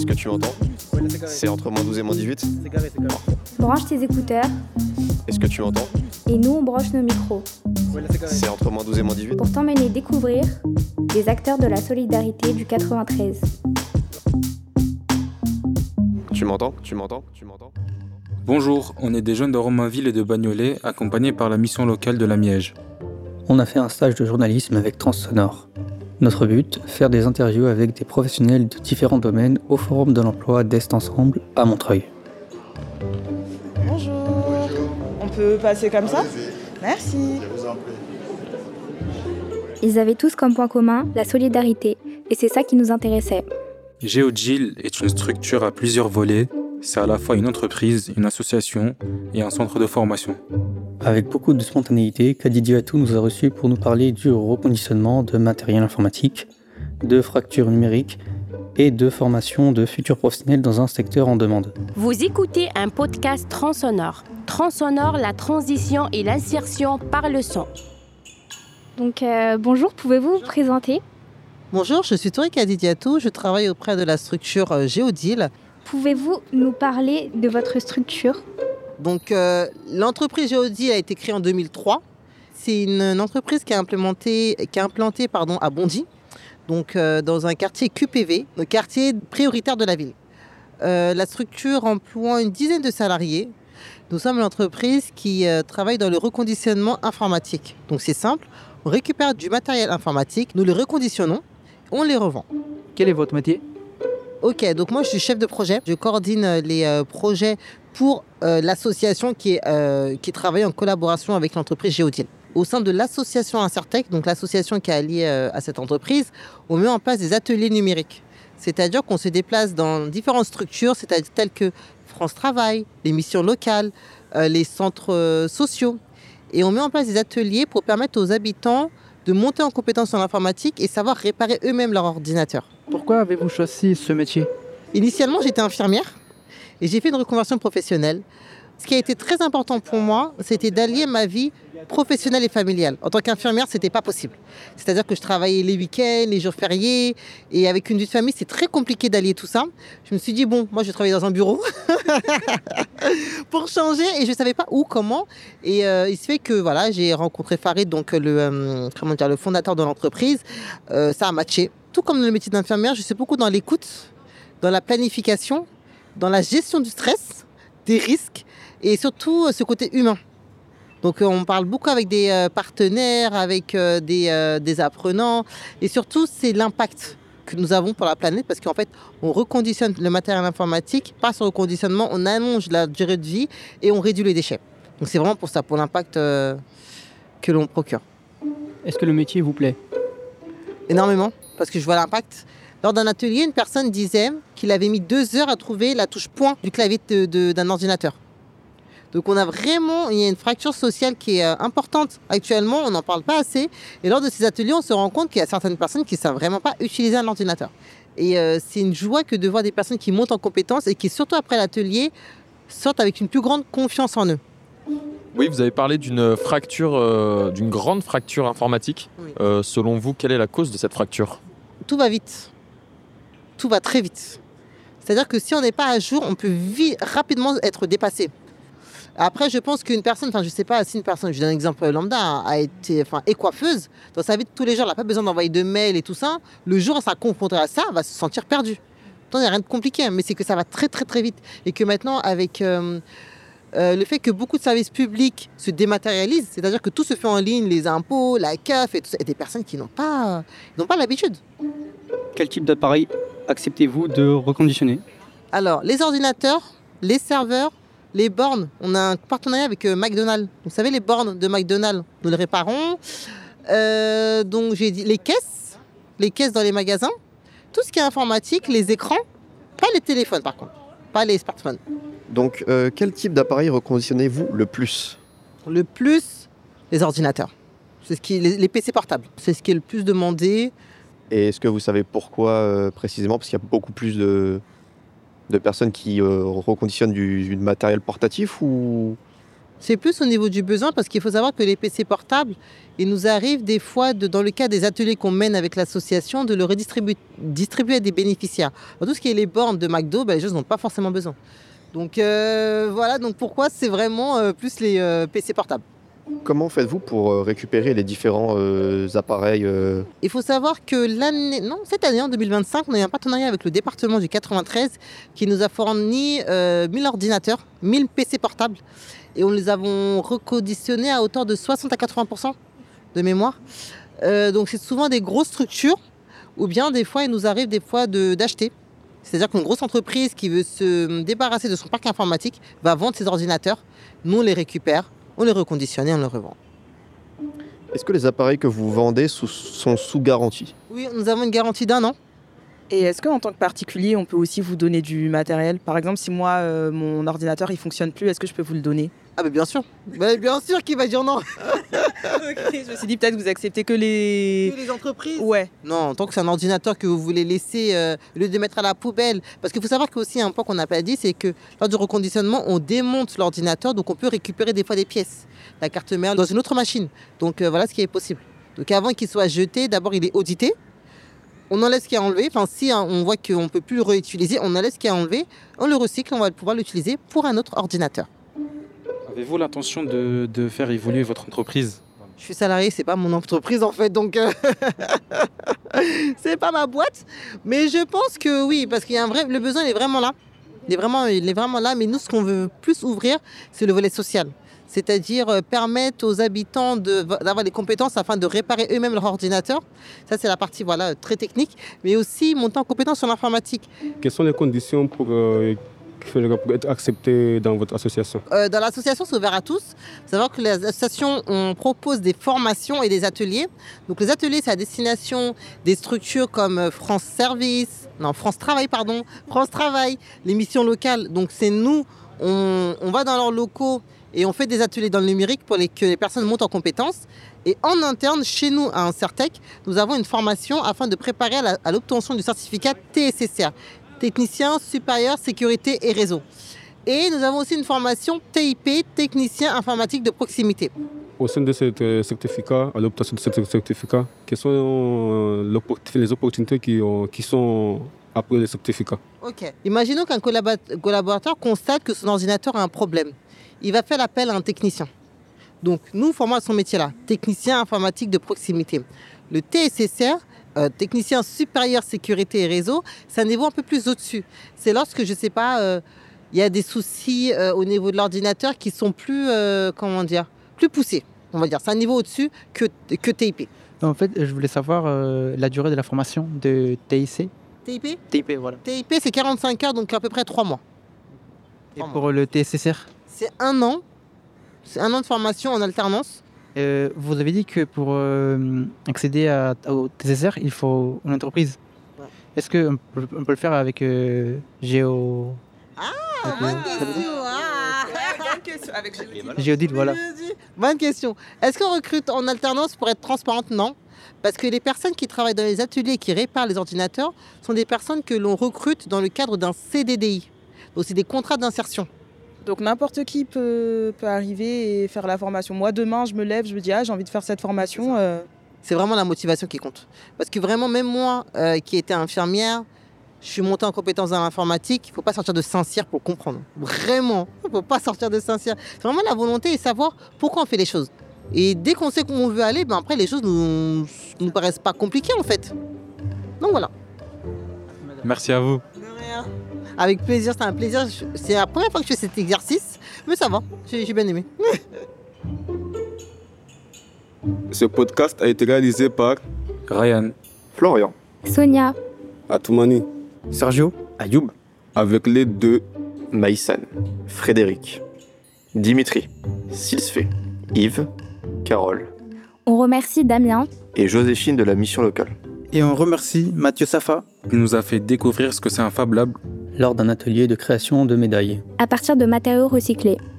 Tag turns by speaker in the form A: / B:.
A: que tu m'entends? C'est entre moins 12 et moins 18?
B: Branche tes écouteurs
A: Est-ce que tu m'entends?
B: et nous on branche nos micros
A: C'est entre moins 12 et moins 18?
B: pour t'emmener découvrir des acteurs de la solidarité du 93.
A: Tu m'entends? Tu m'entends? Tu m'entends?
C: Bonjour, on est des jeunes de Romainville et de Bagnolet, accompagnés par la mission locale de la Miège.
D: On a fait un stage de journalisme avec Transsonore. Notre but, faire des interviews avec des professionnels de différents domaines au Forum de l'emploi d'Est Ensemble à Montreuil.
E: Bonjour. On peut passer comme ça? Merci.
B: Ils avaient tous comme point commun la solidarité et c'est ça qui nous intéressait.
C: GeoDeal est une structure à plusieurs volets. C'est à la fois une entreprise, une association et un centre de formation.
D: Avec beaucoup de spontanéité, Kadi Diatou nous a reçus pour nous parler du reconditionnement de matériel informatique, de fractures numériques et de formation de futurs professionnels dans un secteur en demande.
F: Vous écoutez un podcast Transsonore. Transsonore, la transition et l'insertion par le son.
B: Donc bonjour, pouvez-vous vous présenter?
G: Bonjour, je suis Tori Kadi Diatou, je travaille auprès de la structure GeoDeal.
B: Pouvez-vous nous parler de votre structure?
G: Donc l'entreprise GeoDeal a été créée en 2003. C'est une entreprise qui a implanté à Bondy, donc dans un quartier QPV, le quartier prioritaire de la ville. La structure emploie une dizaine de salariés. Nous sommes une entreprise qui travaille dans le reconditionnement informatique. Donc c'est simple, on récupère du matériel informatique, nous le reconditionnons, on les revend.
H: Quel est votre métier?
G: Ok, donc moi je suis chef de projet. Je coordonne les projets pour l'association qui travaille en collaboration avec l'entreprise GeoDeal. Au sein de l'association Insertec, donc l'association qui est alliée à cette entreprise, on met en place des ateliers numériques. C'est-à-dire qu'on se déplace dans différentes structures, c'est-à-dire telles que France Travail, les missions locales, les centres sociaux. Et on met en place des ateliers pour permettre aux habitants de monter en compétence en informatique et savoir réparer eux-mêmes leur ordinateur.
H: Pourquoi avez-vous choisi ce métier?
G: Initialement, j'étais infirmière et j'ai fait une reconversion professionnelle. Ce qui a été très important pour moi, c'était d'allier ma vie professionnelle et familiale. En tant qu'infirmière, ce n'était pas possible. C'est-à-dire que je travaillais les week-ends, les jours fériés, et avec une vie de famille, c'est très compliqué d'allier tout ça. Je me suis dit, bon, moi je vais travailler dans un bureau pour changer, et je ne savais pas où, comment. Et il se fait que voilà, j'ai rencontré Farid, donc le fondateur de l'entreprise. Ça a matché. Tout comme le métier d'infirmière, je suis beaucoup dans l'écoute, dans la planification, dans la gestion du stress, des risques, et surtout ce côté humain. Donc on parle beaucoup avec des partenaires, avec des apprenants, et surtout c'est l'impact que nous avons pour la planète, parce qu'en fait on reconditionne le matériel informatique, par ce reconditionnement on allonge la durée de vie et on réduit les déchets. Donc c'est vraiment pour ça, pour l'impact que l'on procure.
H: Est-ce que le métier vous plaît?
G: Énormément, parce que je vois l'impact. Lors d'un atelier, une personne disait qu'il avait mis 2 heures à trouver la touche point du clavier d'un ordinateur. Donc il y a une fracture sociale qui est importante actuellement, on n'en parle pas assez. Et lors de ces ateliers, on se rend compte qu'il y a certaines personnes qui ne savent vraiment pas utiliser un ordinateur. Et c'est une joie que de voir des personnes qui montent en compétences et qui, surtout après l'atelier, sortent avec une plus grande confiance en eux.
I: Oui, vous avez parlé d'une grande fracture informatique.
G: Oui.
I: Selon vous, quelle est la cause de cette fracture?
G: Tout va vite. Tout va très vite. C'est-à-dire que si on n'est pas à jour, on peut rapidement être dépassé. Après, je pense qu'une personne, je sais pas si une personne, je donne un exemple lambda, est coiffeuse, dans sa vie de tous les jours, elle n'a pas besoin d'envoyer de mails et tout ça, le jour où elle sera confrontée à ça, elle va se sentir perdue. Pourtant, il n'y a rien de compliqué, mais c'est que ça va très très très vite. Et que maintenant, avec le fait que beaucoup de services publics se dématérialisent, c'est-à-dire que tout se fait en ligne, les impôts, la CAF et tout ça, et des personnes qui n'ont pas l'habitude.
H: Quel type d'appareil acceptez-vous de reconditionner? Donc
G: Les ordinateurs, les serveurs, les bornes, on a un partenariat avec McDonald's. Vous savez, les bornes de McDonald's, nous les réparons. Donc j'ai dit les caisses dans les magasins, tout ce qui est informatique, les écrans, pas les téléphones par contre, pas les smartphones.
A: Donc quel type d'appareil reconditionnez-vous le plus?
G: Le plus, les ordinateurs. Les PC portables, c'est ce qui est le plus demandé.
A: Et est-ce que vous savez pourquoi précisément? Parce qu'il y a beaucoup plus de personnes qui reconditionnent du matériel portatif ou
G: C'est plus au niveau du besoin parce qu'il faut savoir que les PC portables, il nous arrive des fois, dans le cas des ateliers qu'on mène avec l'association, de le distribuer à des bénéficiaires. Dans tout ce qui est les bornes de McDo, les gens n'ont pas forcément besoin. Donc voilà, donc pourquoi c'est vraiment plus les PC portables.
A: Comment faites-vous pour récupérer les différents appareils
G: Il faut savoir que cette année, en 2025, on a eu un partenariat avec le département du 93 qui nous a fourni 1000 ordinateurs, 1000 PC portables. Et on les avons reconditionnés à hauteur de 60 à 80% de mémoire. Donc c'est souvent des grosses structures ou bien des fois, il nous arrive d'acheter. C'est-à-dire qu'une grosse entreprise qui veut se débarrasser de son parc informatique va vendre ses ordinateurs. Nous, on les récupère, on les reconditionne et on les revend.
A: Est-ce que les appareils que vous vendez sont sous garantie ?
G: Oui, nous avons une garantie d'1 an.
E: Et est-ce qu'en tant que particulier, on peut aussi vous donner du matériel ? Par exemple, si moi, mon ordinateur, il ne fonctionne plus, est-ce que je peux vous le donner ?
G: Ah bien sûr. Bien sûr qu'il va dire non.
E: Okay, je me suis dit peut-être que vous acceptez que les
G: entreprises.
E: Ouais.
G: Non, tant que c'est un ordinateur que vous voulez laisser, au lieu de mettre à la poubelle. Parce qu'il faut savoir qu'aussi un point qu'on n'a pas dit, c'est que lors du reconditionnement, on démonte l'ordinateur, donc on peut récupérer des fois des pièces. La carte mère dans une autre machine. Donc voilà ce qui est possible. Donc avant qu'il soit jeté, d'abord il est audité. On enlève ce qui est enlevé. Enfin, si on voit qu'on ne peut plus le réutiliser, on enlève ce qui est enlevé, on le recycle, on va pouvoir l'utiliser pour un autre ordinateur.
C: Avez-vous l'intention de faire évoluer votre entreprise ?
G: Je suis salarié, c'est pas mon entreprise en fait, donc c'est pas ma boîte. Mais je pense que oui, parce qu'il y a le besoin il est vraiment là. Il est vraiment là, mais nous, ce qu'on veut plus ouvrir, c'est le volet social. C'est-à-dire permettre aux habitants d'avoir les compétences afin de réparer eux-mêmes leur ordinateur. Ça, c'est la partie très technique, mais aussi monter en compétence sur l'informatique.
J: Quelles sont les conditions pour être accepté dans votre association ?
G: Dans l'association, c'est ouvert à tous. Il faut savoir que l'association, on propose des formations et des ateliers. Donc les ateliers, c'est à destination des structures comme France Travail, les missions locales. Donc c'est nous, on va dans leurs locaux et on fait des ateliers dans le numérique pour que les personnes montent en compétences. Et en interne, chez nous, à Incertec, nous avons une formation afin de préparer à l'obtention du certificat TSSR, Technicien supérieur sécurité et réseau. Et nous avons aussi une formation TIP, Technicien informatique de proximité.
J: Au sein de ce certificat, à l'obtention de ce certificat, quelles sont les opportunités qui sont après le certificat ?
G: Ok. Imaginons qu'un collaborateur constate que son ordinateur a un problème. Il va faire appel à un technicien. Donc, nous formons à son métier-là, technicien informatique de proximité. Le TSSR, technicien supérieur sécurité et réseau, c'est un niveau un peu plus au-dessus. C'est lorsque, je ne sais pas, il y a des soucis au niveau de l'ordinateur qui sont plus poussés, on va dire. C'est un niveau au-dessus que TIP.
K: En fait, je voulais savoir la durée de la formation de TIC.
G: TIP ?
K: TIP, voilà.
G: TIP, c'est 45 heures, donc à peu près 3 mois.
K: Et pour le TSSR ?
G: C'est 1 an. C'est 1 an de formation en alternance.
K: Vous avez dit que pour accéder au TSSR, il faut une entreprise. Ouais. Est-ce qu'on peut le faire avec Géo...
G: bonne question.
E: Bonne question. Avec
K: Géodil, voilà.
G: Bonne question. Est-ce qu'on recrute en alternance pour être transparente ? Non. Parce que les personnes qui travaillent dans les ateliers et qui réparent les ordinateurs sont des personnes que l'on recrute dans le cadre d'un CDDI. Donc c'est des contrats d'insertion.
E: Donc n'importe qui peut arriver et faire la formation. Moi, demain, je me lève, je me dis j'ai envie de faire cette formation.
G: C'est vraiment la motivation qui compte. Parce que vraiment, même moi, qui étais infirmière, je suis montée en compétence dans l'informatique. Il ne faut pas sortir de Saint-Cyr pour comprendre. Vraiment, il ne faut pas sortir de Saint-Cyr. C'est vraiment la volonté et savoir pourquoi on fait les choses. Et dès qu'on sait où on veut aller, après, les choses ne nous paraissent pas compliquées, en fait. Donc voilà.
C: Merci à vous.
G: De rien. Avec plaisir, c'est un plaisir. C'est la première fois que je fais cet exercice, mais ça va, j'ai bien aimé.
J: Ce podcast a été réalisé par
C: Ryan,
A: Florian,
B: Sonia,
J: Atoumani,
D: Sergio,
A: Ayoub,
J: avec l'aide de
A: Maïsan, Frédéric, Dimitri, Silsfé, Yves, Carole.
B: On remercie Damien
A: Et Joséphine de la mission locale.
K: Et on remercie Mathieu Safa,
C: qui nous a fait découvrir ce que c'est un Fab Lab
D: lors d'un atelier de création de médailles.
B: à partir de matériaux recyclés.